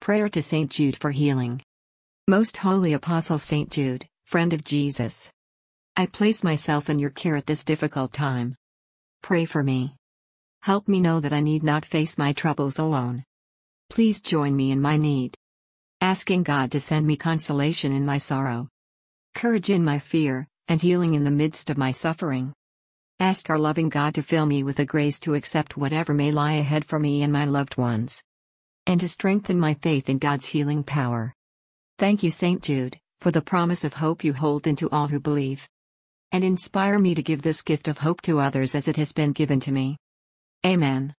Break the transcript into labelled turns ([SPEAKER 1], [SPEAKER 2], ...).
[SPEAKER 1] Prayer to Saint Jude for healing. Most Holy Apostle Saint Jude, friend of Jesus, I place myself in your care at this difficult time. Pray for me. Help me know that I need not face my troubles alone. Please join me in my need. Asking God to send me consolation in my sorrow, courage in my fear, and healing in the midst of my suffering. Ask our loving God to fill me with the grace to accept whatever may lie ahead for me and my loved ones, and to strengthen my faith in God's healing power. Thank you, Saint Jude, for the promise of hope you hold into all who believe. And inspire me to give this gift of hope to others as it has been given to me. Amen.